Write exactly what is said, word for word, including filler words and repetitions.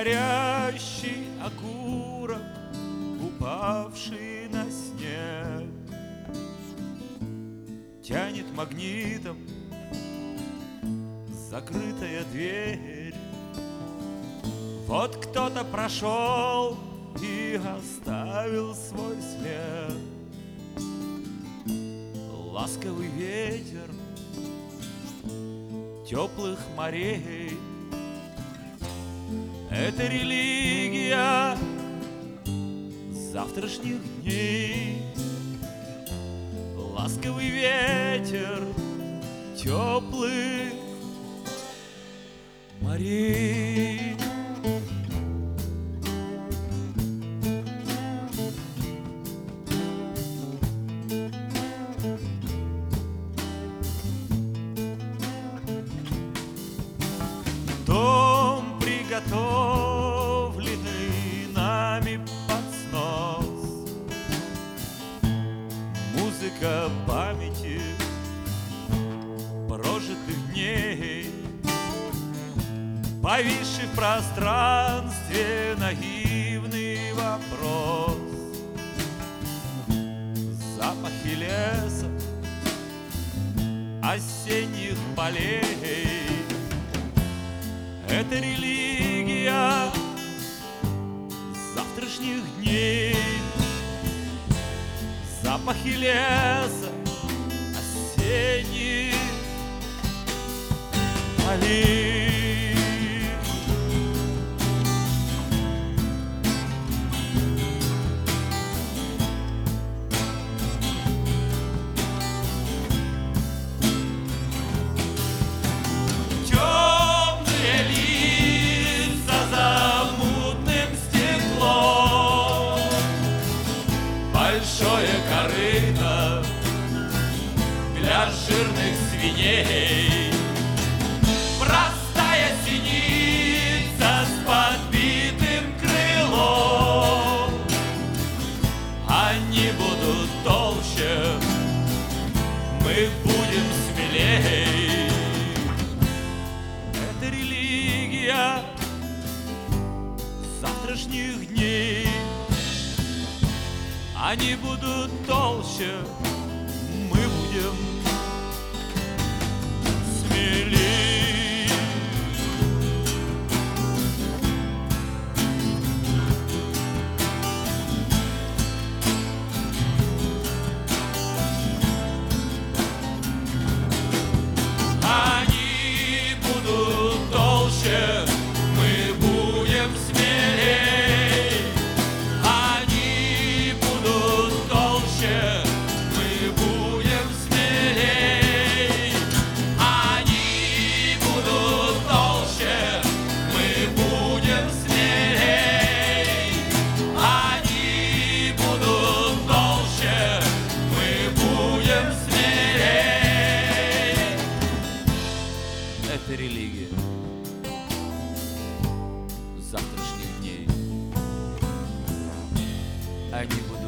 горящий окурок, упавший на снег, тянет магнитом закрытая дверь. Вот кто-то прошел и оставил свой след. Ласковый ветер теплых морей — это религия завтрашних дней. Ласковый ветер теплых морей. Дом, приготовленный нами под снос, музыка памяти прожитых дней, повисший в пространстве наивный вопрос. Запахи леса, осенних полей — это религия завтрашних дней. Запахи леса, осенних полей. Большое корыто для жирных свиней, простая синица с подбитым крылом. Они будут толще, мы будем смелей. Это религия завтрашних дней. Они будут толще, мы будем смелей. Они будут толще, мы будем смелей. Это религия завтрашних дней. Они будут